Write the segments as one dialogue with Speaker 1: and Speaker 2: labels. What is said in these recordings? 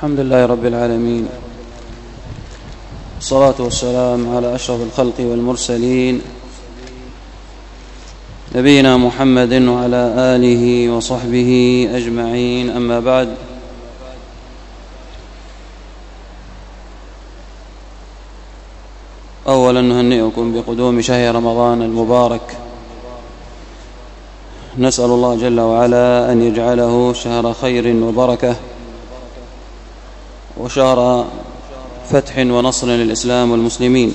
Speaker 1: الحمد لله رب العالمين، الصلاة والسلام على أشرف الخلق والمرسلين نبينا محمد وعلى آله وصحبه أجمعين. أما بعد، أولا نهنئكم بقدوم شهر رمضان المبارك، نسأل الله جل وعلا أن يجعله شهر خير وبركة وشهر فتح ونصر للإسلام والمسلمين.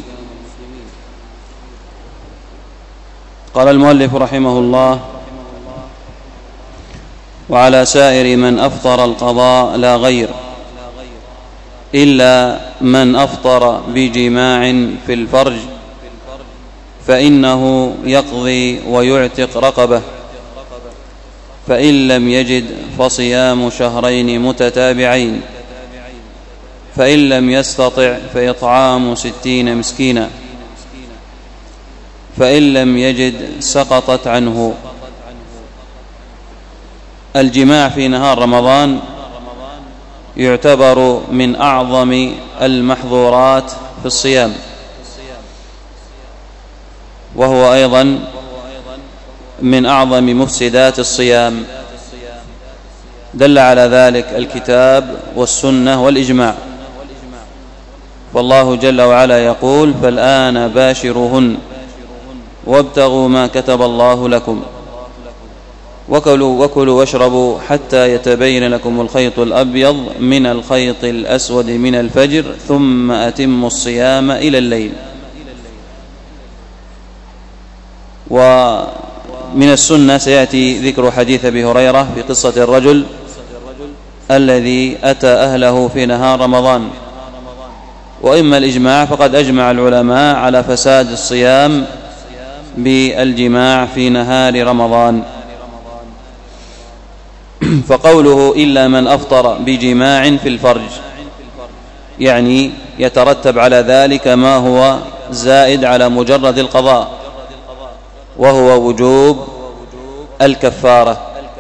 Speaker 1: قال المؤلف رحمه الله: وعلى سائر من أفطر القضاء لا غير، إلا من أفطر بجماع في الفرج فإنه يقضي ويعتق رقبة، فإن لم يجد فصيام شهرين متتابعين، فإن لم يستطع فإطعام 60 مسكينا، فإن لم يجد سقطت عنه. الجماع في نهار رمضان يعتبر من أعظم المحظورات في الصيام، وهو أيضا من أعظم مفسدات الصيام، دل على ذلك الكتاب والسنة والإجماع. والله جل وعلا يقول: فالآن باشروهن وابتغوا ما كتب الله لكم وكلوا واشربوا حتى يتبين لكم الخيط الأبيض من الخيط الأسود من الفجر ثم أتموا الصيام إلى الليل. ومن السنة سيأتي ذكر حديث أبي هريرة في قصة الرجل الذي أتى أهله في نهار رمضان. وإما الإجماع فقد أجمع العلماء على فساد الصيام بالجماع في نهار رمضان. فقوله إلا من أفطر بجماع في الفرج، يعني يترتب على ذلك ما هو زائد على مجرد القضاء، وهو وجوب الكفارة.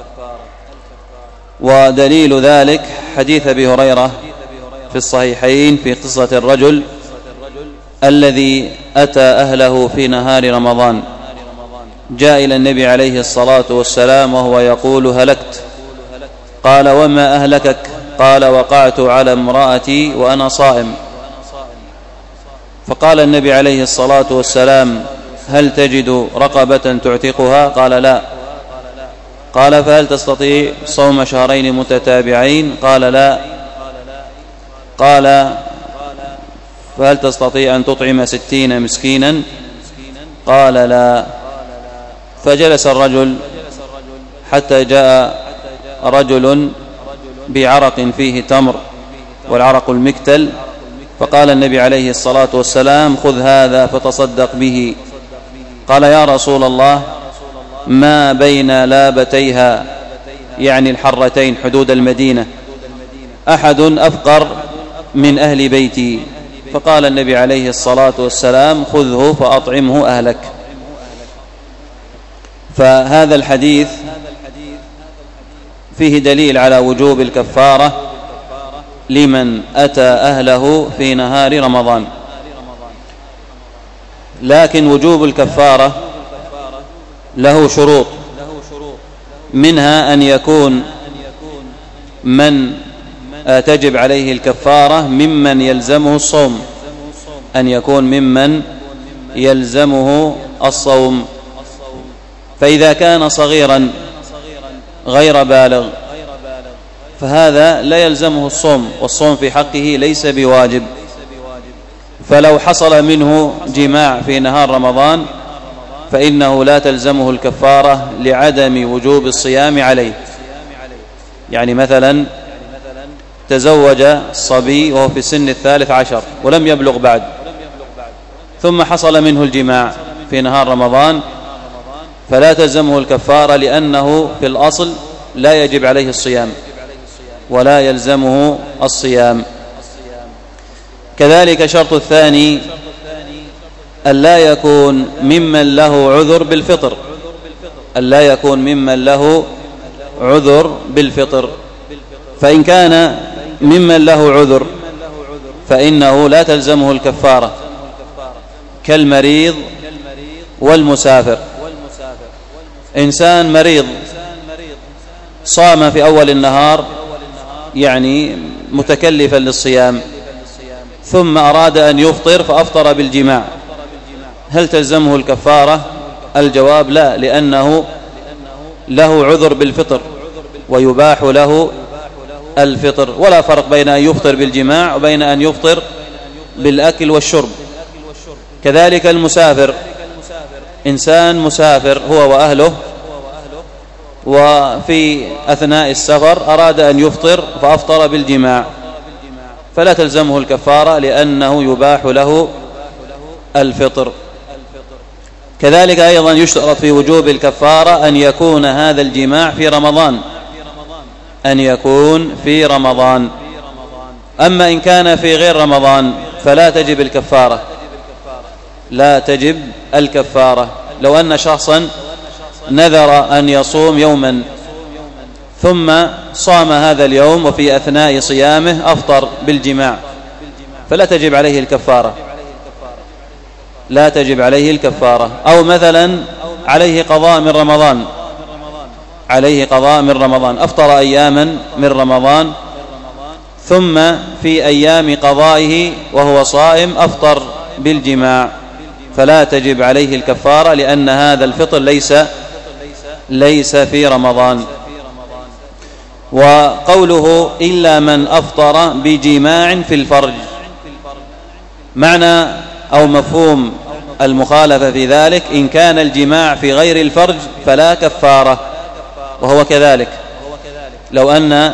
Speaker 1: ودليل ذلك حديث أبي هريرة في الصحيحين في قصة الرجل الذي أتى أهله في نهار رمضان، جاء إلى النبي عليه الصلاة والسلام وهو يقول: هلكت. قال: وما أهلكك؟ قال: وقعت على امرأتي وأنا صائم. فقال النبي عليه الصلاة والسلام: هل تجد رقبة تعتقها؟ قال: لا. قال: فهل تستطيع صوم شهرين متتابعين؟ قال: لا. قال: فهل تستطيع أن تطعم 60 مسكينا؟ قال: لا. فجلس الرجل حتى جاء رجل بعرق فيه تمر، والعرق المكتل، فقال النبي عليه الصلاة والسلام: خذ هذا فتصدق به. قال: يا رسول الله، ما بين لابتيها، يعني الحرتين حدود المدينة، أحد أفقر من أهل بيتي. فقال النبي عليه الصلاة والسلام: خذه فأطعمه أهلك. فهذا الحديث فيه دليل على وجوب الكفارة لمن أتى أهله في نهار رمضان. لكن وجوب الكفارة له شروط، منها أن يكون من تجب عليه الكفارة ممن يلزمه الصوم، أن يكون ممن يلزمه الصوم. فإذا كان صغيرا غير بالغ فهذا لا يلزمه الصوم، والصوم في حقه ليس بواجب. فلو حصل منه جماع في نهار رمضان فإنه لا تلزمه الكفارة لعدم وجوب الصيام عليه. يعني مثلا تزوج الصبي وهو في سن 13 ولم يبلغ بعد، ثم حصل منه الجماع في نهار رمضان، فلا تلزمه الكفارة، لأنه في الأصل لا يجب عليه الصيام ولا يلزمه الصيام. كذلك شرط الثاني ألا يكون ممن له عذر بالفطر، ألا يكون ممن له عذر بالفطر. فإن كان ممن له عذر فإنه لا تلزمه الكفارة كالمريض والمسافر. إنسان مريض صام في أول النهار يعني متكلفا للصيام، ثم أراد أن يفطر فأفطر بالجماع، هل تلزمه الكفارة؟ الجواب لا، لأنه له عذر بالفطر ويباح له الفطر، ولا فرق بين أن يفطر بالجماع وبين أن يفطر بالأكل والشرب. كذلك المسافر، إنسان مسافر هو وأهله، وفي أثناء السفر أراد أن يفطر فأفطر بالجماع، فلا تلزمه الكفارة لأنه يباح له الفطر. كذلك أيضا يشترط في وجوب الكفارة أن يكون هذا الجماع في رمضان، أن يكون في رمضان. أما إن كان في غير رمضان فلا تجب الكفارة، لا تجب الكفارة. لو أن شخصا نذر أن يصوم يوما ثم صام هذا اليوم وفي أثناء صيامه أفطر بالجماع فلا تجب عليه الكفارة، لا تجب عليه الكفارة. أو مثلا عليه قضاء من رمضان، عليه قضاء من رمضان، أفطر أياما من رمضان ثم في أيام قضائه وهو صائم أفطر بالجماع، فلا تجب عليه الكفارة لأن هذا الفطر ليس في رمضان. وقوله إلا من أفطر بجماع في الفرج، معنى أو مفهوم المخالفة في ذلك إن كان الجماع في غير الفرج فلا كفارة، وهو كذلك. لو أن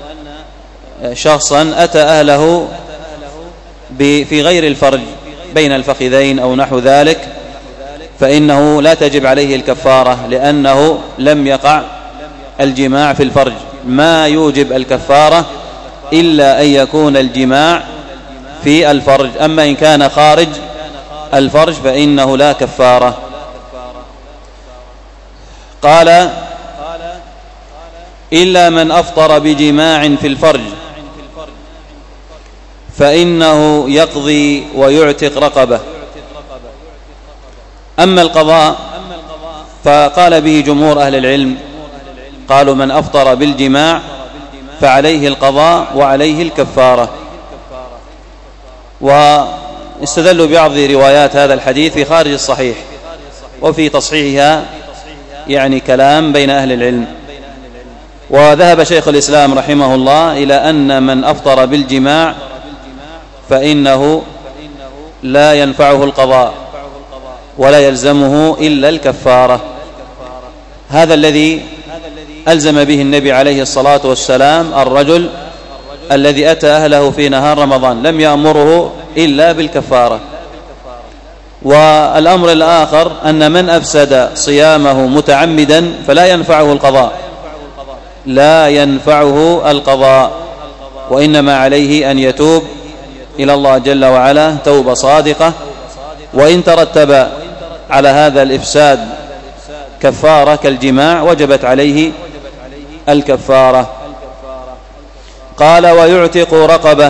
Speaker 1: شخصا أتى أهله في غير الفرج بين الفخذين أو نحو ذلك فإنه لا تجب عليه الكفارة لأنه لم يقع الجماع في الفرج. ما يوجب الكفارة إلا أن يكون الجماع في الفرج، أما إن كان خارج الفرج فإنه لا كفارة. قال إلا من أفطر بجماع في الفرج فإنه يقضي ويعتق رقبة. أما القضاء فقال به جمهور أهل العلم، قالوا من أفطر بالجماع فعليه القضاء وعليه الكفارة. واستدلوا ببعض روايات هذا الحديث في خارج الصحيح، وفي تصحيحها يعني كلام بين أهل العلم. وذهب شيخ الإسلام رحمه الله إلى أن من أفطر بالجماع فإنه لا ينفعه القضاء ولا يلزمه إلا الكفارة. هذا الذي ألزم به النبي عليه الصلاة والسلام الرجل الذي أتى أهله في نهار رمضان، لم يأمره إلا بالكفارة. والأمر الآخر أن من أفسد صيامه متعمدا فلا ينفعه القضاء، لا ينفعه القضاء، وإنما عليه أن يتوب إلى الله جل وعلا توبة صادقة، وإن ترتب على هذا الإفساد كفارة كالجماع وجبت عليه الكفارة. قال ويعتق رقبة،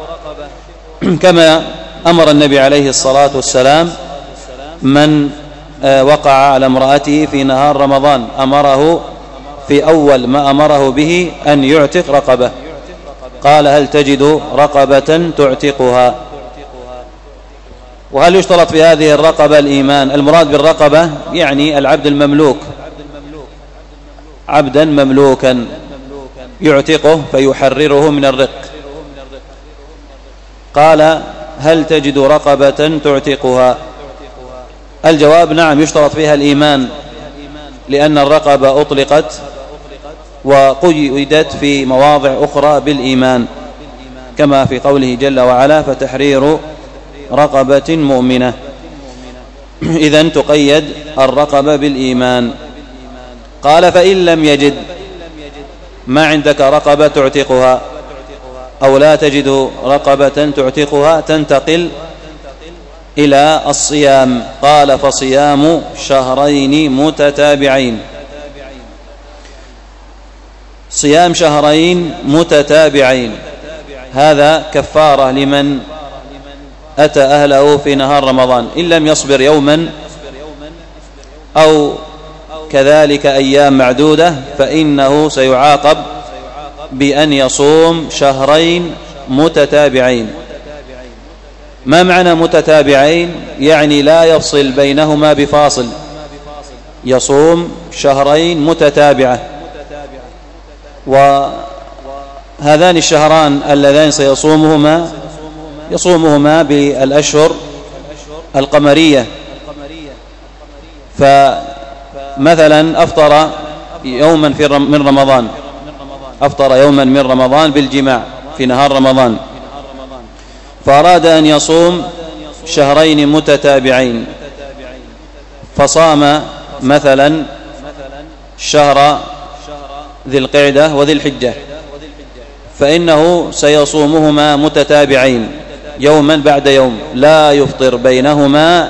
Speaker 1: كما أمر النبي عليه الصلاة والسلام من وقع على امرأته في نهار رمضان أمره في أول ما أمره به أن يعتق رقبة. قال هل تجد رقبة تعتقها؟ وهل يشترط في هذه الرقبة الإيمان؟ المراد بالرقبة يعني العبد المملوك، عبدا مملوكا يعتقه فيحرره من الرق. قال هل تجد رقبة تعتقها؟ الجواب نعم، يشترط فيها الإيمان، لأن الرقبة أطلقت وقيدت في مواضع أخرى بالإيمان، كما في قوله جل وعلا فتحرير رقبة مؤمنة. إذن تقيد الرقبة بالإيمان. قال فإن لم يجد، ما عندك رقبة تعتقها أو لا تجد رقبة تعتقها، تنتقل إلى الصيام. قال فصيام شهرين متتابعين، صيام شهرين متتابعين هذا كفارة لمن أتى أهله في نهار رمضان إن لم يصبر يوما أو كذلك أيام معدودة، فإنه سيعاقب بأن يصوم شهرين متتابعين. ما معنى متتابعين؟ يعني لا يفصل بينهما بفاصل، يصوم شهرين متتابعة. وهذان الشهران اللذان يصومهما بالأشهر القمرية. فمثلا أفطر يوما من رمضان بالجماع في نهار رمضان، فأراد أن يصوم شهرين متتابعين، فصام مثلا شهر ذي القعدة وذي الحجة، فإنه سيصومهما متتابعين يوما بعد يوم، لا يفطر بينهما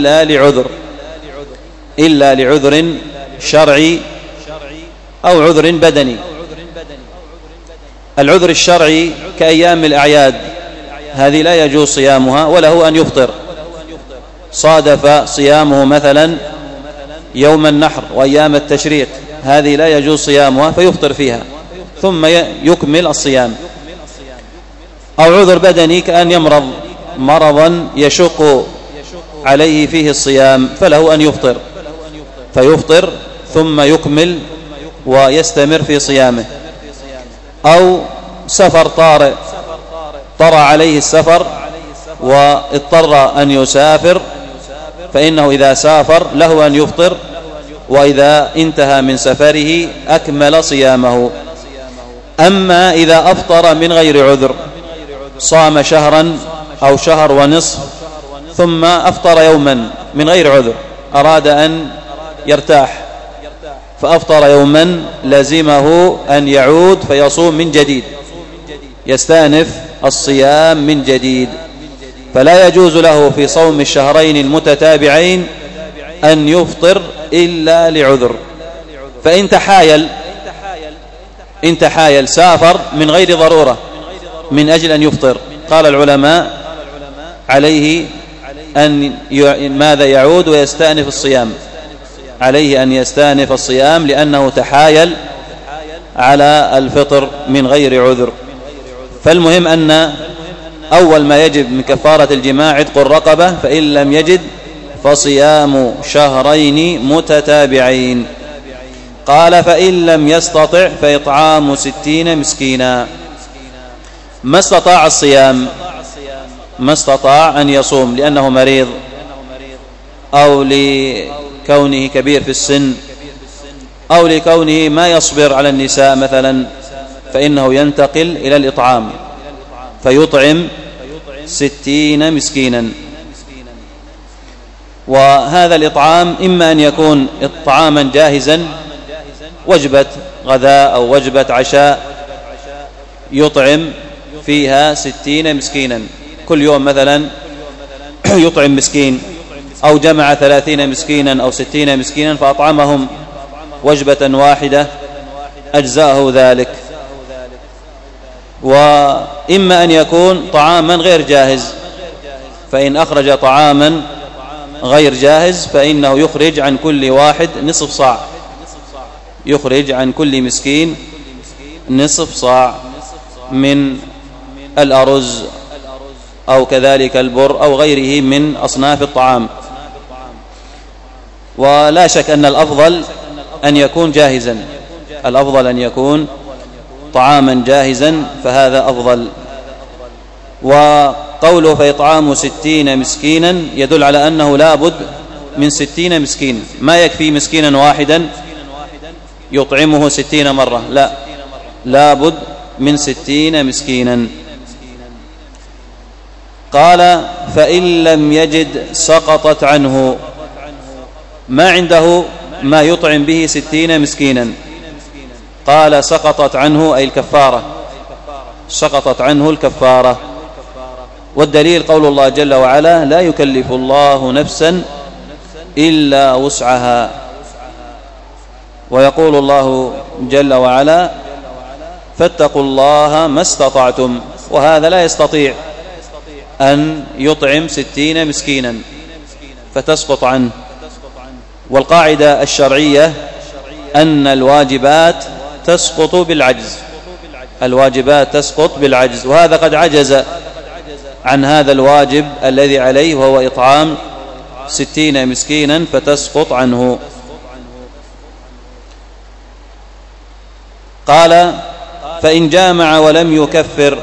Speaker 1: إلا لعذر شرعي أو عذر بدني. العذر الشرعي كأيام الأعياد، هذه لا يجوز صيامها وله أن يفطر. صادف صيامه مثلا يوم النحر وأيام التشريق، هذه لا يجوز صيامها فيفطر فيها ثم يكمل الصيام. أو عذر بدني كأن يمرض مرضا يشق عليه فيه الصيام، فله أن يفطر فيفطر ثم يكمل ويستمر في صيامه. أو سفر طارئ، طرأ عليه السفر واضطر أن يسافر، فإنه إذا سافر له أن يفطر، وإذا انتهى من سفره أكمل صيامه. أما إذا أفطر من غير عذر، صام شهرا أو شهر ونصف ثم أفطر يوما من غير عذر، أراد أن يرتاح فأفطر يوما، لزمه أن يعود فيصوم من جديد، يستأنف الصيام من جديد. فلا يجوز له في صوم الشهرين المتتابعين أن يفطر إلا لعذر. فإن تحايل سافر من غير ضرورة من أجل أن يفطر، قال العلماء عليه أن ماذا يعود ويستأنف الصيام، عليه أن يستأنف الصيام لأنه تحايل على الفطر من غير عذر. فالمهم أن أول ما يجب من كفارة الجماع عتق الرقبة، فإن لم يجد فصيام شهرين متتابعين. قال فإن لم يستطع فإطعام 60 مسكينا. ما استطاع الصيام، ما استطاع أن يصوم لأنه مريض أو لكونه كبير في السن أو لكونه ما يصبر على النساء مثلا، فإنه ينتقل إلى الإطعام فيطعم 60 مسكينا. وهذا الإطعام إما أن يكون إطعاما جاهزا، وجبة غذاء أو وجبة عشاء يطعم فيها 60 مسكينا كل يوم مثلا يطعم مسكين، أو جمع 30 مسكينا أو 60 مسكينا فأطعمهم وجبة واحدة أجزاءه ذلك. وإما أن يكون طعاما غير جاهز، فإن أخرج طعاما غير جاهز فإنه يخرج عن كل واحد نصف صاع، يخرج عن كل مسكين نصف صاع من الأرز أو كذلك البر أو غيره من أصناف الطعام. ولا شك أن الأفضل أن يكون جاهزا، الأفضل أن يكون طعاما جاهزا، فهذا أفضل. وقوله فإطعام 60 مسكينا يدل على أنه لا بد من 60 مسكين، ما يكفي مسكينا واحدا يطعمه 60 مرة، لا بد من 60 مسكينا. قال فإن لم يجد سقطت عنه، ما عنده ما يطعم به 60 مسكينا، قال سقطت عنه أي الكفارة، سقطت عنه الكفارة. والدليل قول الله جل وعلا لا يكلف الله نفسا إلا وسعها. ويقول الله جل وعلا فاتقوا الله ما استطعتم، وهذا لا يستطيع أن يطعم 60 مسكينا فتسقط عنه. والقاعدة الشرعية أن الواجبات تسقط بالعجز، الواجبات تسقط بالعجز، وهذا قد عجز عن هذا الواجب الذي عليه وهو إطعام 60 مسكينا فتسقط عنه. قال: فإن جامع ولم يكفر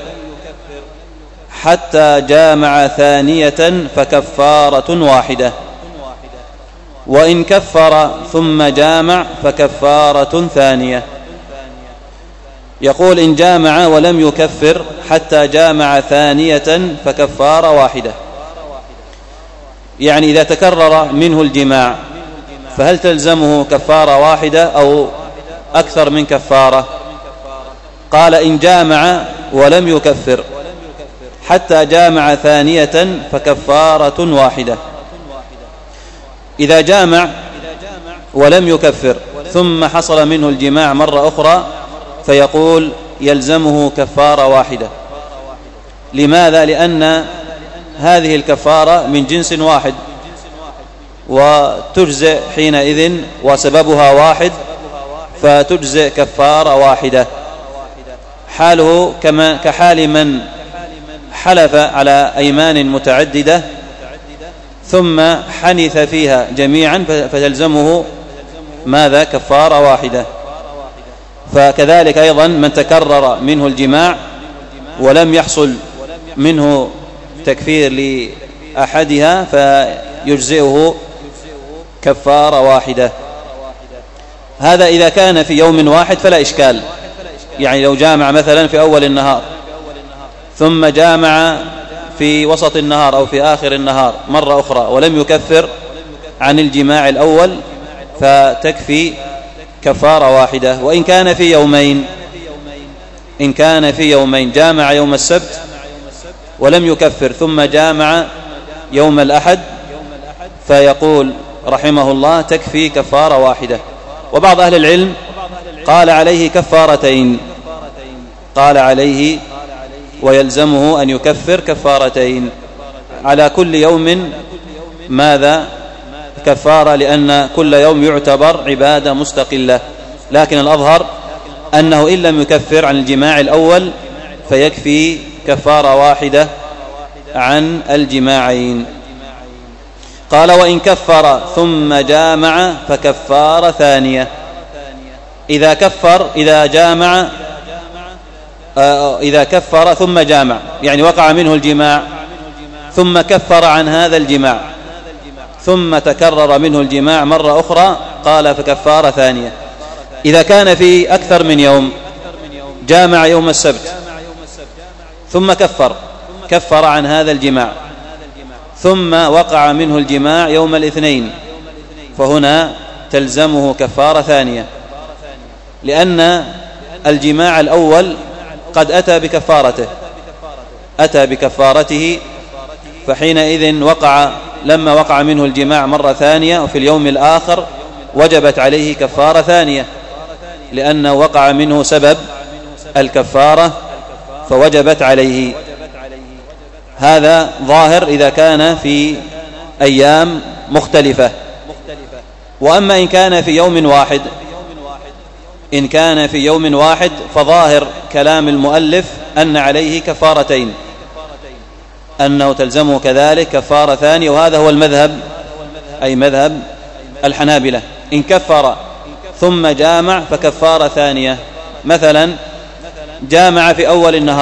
Speaker 1: حتى جامع ثانية فكفارة واحدة، وإن كفر ثم جامع فكفارة ثانية. يقول: إن جامع ولم يكفر حتى جامع ثانية فكفارة واحدة، يعني إذا تكرر منه الجماع فهل تلزمه كفارة واحدة أو أكثر من كفارة؟ قال: إن جامع ولم يكفر حتى جامع ثانية فكفارة واحدة. إذا جامع ولم يكفر ثم حصل منه الجماع مرة أخرى فيقول يلزمه كفارة واحدة. لماذا؟ لأن هذه الكفارة من جنس واحد وتجزئ حينئذ وسببها واحد، فتجزئ كفارة واحدة. حاله كحال من حلف على أيمان متعددة ثم حنث فيها جميعا فتلزمه ماذا؟ كفارة واحدة. فكذلك أيضا من تكرر منه الجماع ولم يحصل منه تكفير لأحدها فيجزئه كفارة واحدة. هذا إذا كان في يوم واحد فلا إشكال، يعني لو جامع مثلا في أول النهار ثم جامع في وسط النهار أو في آخر النهار مرة أخرى ولم يكفر عن الجماع الأول فتكفي كفارة واحدة. وإن كان في يومين، إن كان في يومين جامع يوم السبت ولم يكفر ثم جامع يوم الأحد فيقول رحمه الله تكفي كفارة واحدة. وبعض أهل العلم قال عليه كفارتين، قال عليه ويلزمه أن يكفر كفارتين على كل يوم ماذا؟ كفارة، لأن كل يوم يعتبر عبادة مستقلة. لكن الأظهر أنه إن لم يكفر عن الجماع الأول فيكفي كفارة واحدة عن الجماعين. قال: وإن كفر ثم جامع فكفارة ثانية. إذا كفر ثم جامع، يعني وقع منه الجماع ثم كفر عن هذا الجماع ثم تكرر منه الجماع مرة أخرى قال فكفارة ثانية. إذا كان في أكثر من يوم، جامع يوم السبت ثم كفر عن هذا الجماع ثم وقع منه الجماع يوم الاثنين فهنا تلزمه كفارة ثانية، لأن الجماع الأول قد أتى بكفارته فحينئذ لما وقع منه الجماع مرة ثانية وفي اليوم الآخر وجبت عليه كفارة ثانية، لأنه وقع منه سبب الكفارة فوجبت عليه. هذا ظاهر إذا كان في أيام مختلفة. وأما إن كان في يوم واحد، إن كان في يوم واحد فظاهر كلام المؤلف أن عليه كفارتين، أنه تلزمه كذلك كفارة ثانية، وهذا هو المذهب، أي مذهب الحنابلة. إن كفر ثم جامع فكفارة ثانية. مثلا جامع في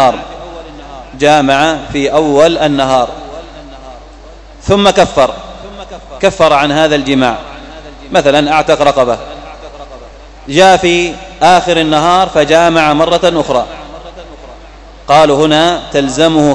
Speaker 1: أول النهار ثم كفر عن هذا الجماع، مثلا أعتق رقبة، جاء في آخر النهار فجامع مرة أخرى، قالوا هنا تلزمه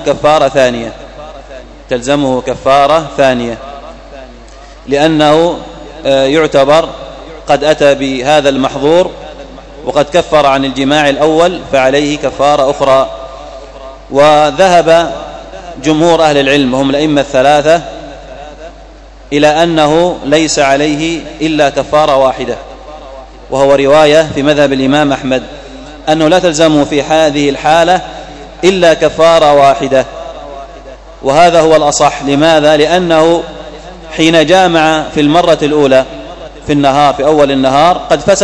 Speaker 1: كفارة ثانية، لأنه يعتبر قد أتى بهذا المحظور وقد كفر عن الجماع الأول فعليه كفارة أخرى. وذهب جمهور أهل العلم هم الأئمة الثلاثة إلى أنه ليس عليه إلا كفارة واحدة، وهو رواية في مذهب الإمام أحمد أنه لا تلزمه في هذه الحالة إلا كفارة واحدة، وهذا هو الأصح. لماذا؟ لأنه حين جامع في المرة الأولى في النهار في أول النهار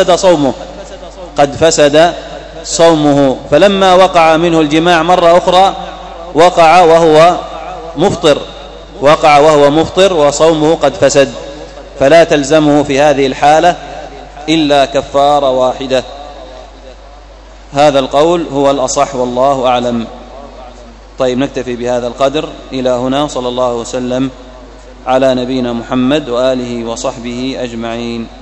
Speaker 1: قد فسد صومه، فلما وقع منه الجماع مرة أخرى وقع وهو مفطر وصومه قد فسد، فلا تلزمه في هذه الحالة إلا كفارة واحدة. هذا القول هو الأصح والله أعلم. طيب، نكتفي بهذا القدر إلى هنا. صلى الله وسلم على نبينا محمد وآله وصحبه أجمعين.